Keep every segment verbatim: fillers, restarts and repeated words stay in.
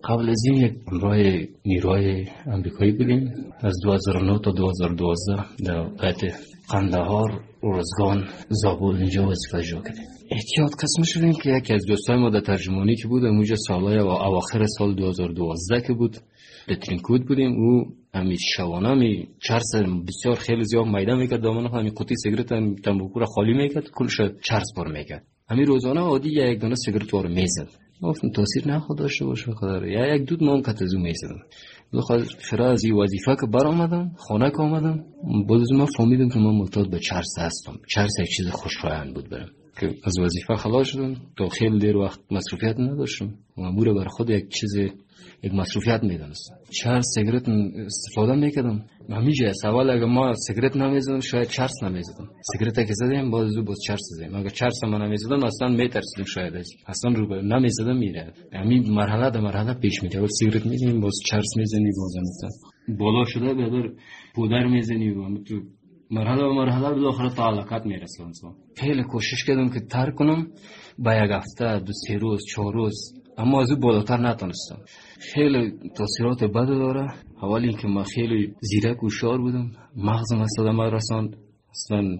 قبل از این یک همراه نیروهای آمریکایی بودیم از دو هزار و نه تا دو هزار و دوازده در قطع قندهار، ارزگان، زابل اینجا وظیفه اجرا کردیم. احتیاط قسم شدیم که یکی از دوستای ما در ترجمانی که بود اونجا سالهای اواخر سال دو هزار و دوازده که بود در ترینکود بودیم، او همین شوانه می چرس بسیار خیلی زیاد میده میکرد، دامن همین قوطی سیگرت هم تنباکو را خالی میکرد، کلش چرس پر میکرد. همین روزانه عادی یک دونه سیگرت رو میزد. گفتم تاثیر نخواد داشته باشه خدا، یا یک دود مام کتزو میزدم. بخاطر فرا از این وظیفه که بر آمدم خانه که آمدم باز من فهمیدم که من معتاد به چرس هستم. چرس یک چیز خوشایند بود برام که از وظیفه خلاص شدم. تا خیلی دیر وقت مصروفیت نداشتم، مامور بر خود یک چیز یک مصروفیت میدونستم. چرس سیگرت استفاده میکردم همیشه. سوال اگه ما سیگرت نمیزدم شاید چرس نمیزدم. سیگرت که زدیم باز باز چرس زدیم. اگه چرس ما نمیزدم اصلا میترسیدم شاید اصلا رو نمیزدم میره. همین مرحله در مرحله پیش میره. اول سیگرت میزنیم باز چرس میزنی باز مثلا بالا شده بعد پودر میزنی و تو مرحله و مرحله بالاخره تا علاقت میرسه انسان. خیلی کوشش کردم که ترک کنم با یک هفته دو سه روز چهار روز، اما از او بالاتر نتونستم. خیلی تاثیرات بد داره. اولی که من خیلی زیرک و شار بودم، مغزم از صدمه رساند، اصلا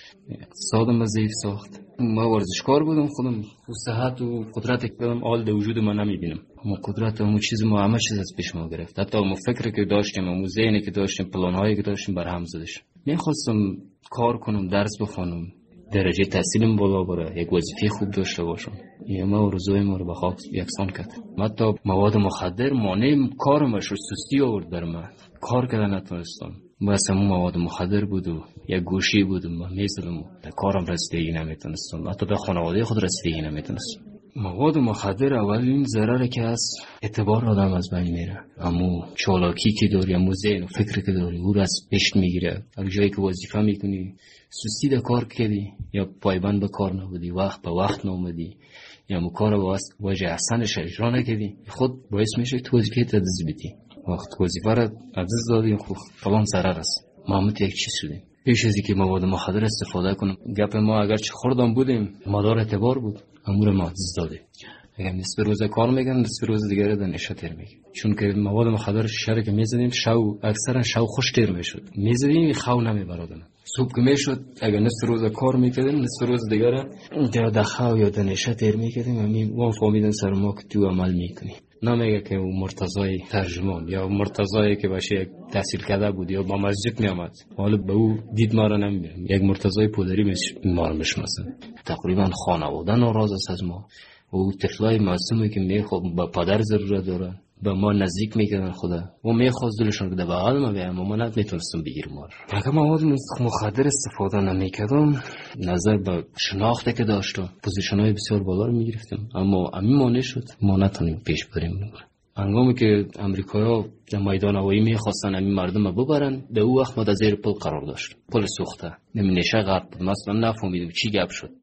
اقتصادم ضعیف ساخت. ما ورزشکار بودم، خودم صحت و قدرت که دارم آل در وجود من نمیبینم. ما قدرت همون چیز ما همه چیز از پیش ما گرفت. حتی ما فکر که داشتیم، همون ذهنی که داشتیم، پلانهایی که داشتیم بر هم زده شد. میخواستم کار کنم، درس بخونم، درجه تحصیلم بالا بره، یک وظیفه خوب داشته باشم. این ما روزای ما رو به خاک یکسان کرد. حتی مواد مخدر مانع کارم شد، سستی آورد بر من. کار کردن نتونستم. بس همون مواد مخدر بود و یک گوشی بود و من میزدم در کارم رسیدگی نمیتونستم، حتی در خانواده خود رسیدگی نمیتونستم. مواد مخدر اولین ضرری که هست اعتبار آدم از بین میره. امو چالاکی که داری، امو ذهن و فکر که داری او را از پیش میگیره. اگه جایی که وظیفه میکنی سستی در کار کردی یا پایبند به کار نبودی، وقت به وقت نامدی یا مو کار با وجه احسنش اجرا نکردی، خود باعث میشه تو وظیفه تدز بدی. وقت وظیفه را عزیز دادی خب فلان ضرر است. محمد یک چیز شدیم پیش از اینکه مواد مخدر استفاده کنم. گپ ما اگر چه خوردم بودیم مدار اعتبار بود، امور ما عزیز داده. اگر نصف روز کار میگن نصف روز دیگه در نشه تیر میگن، چون که مواد مخدر شهر که میزدیم شو اکثرا شو خوش تیر میشد. میزدیم خو نمیبرادن. صبح که میشد اگر نصف روز کار میکردیم نصف روز دیگه در دخاو یا در نشه تیر میکردیم. همین وان فهمیدن سر ما که تو عمل میکنی. نمیگه که مرتضای ترجمان یا مرتضایی که باشه یک تحصیل کرده بود یا با مسجد میامد، حالا به او دید ما را نمیبینم. یک مرتضای پودری ما رو میشناسن. تقریبا خانواده ناراض است از ما. او طفلای معصومی که میخواد با پدر ضرورت دارن به ما نزدیک میکنن خدا و میخواست دلشون که در بغل ما بیایم، اما من نمیتونستم بگیرم. ما اگه مواد مخدر استفاده نمیکردم نظر به شناخته که داشتم پوزیشن‌های بسیار بالا رو میگرفتم، اما همین مانع شد ما نتونیم پیش بریم. هنگامی که امریکایی‌ها در میدان هوایی میخواستن همین مردم رو ببرن، در اون وقت ما در زیر پل قرار داشت، پل سوخته، نمیشه غرق بود، مثلا نفهمیدیم چی گپ شد.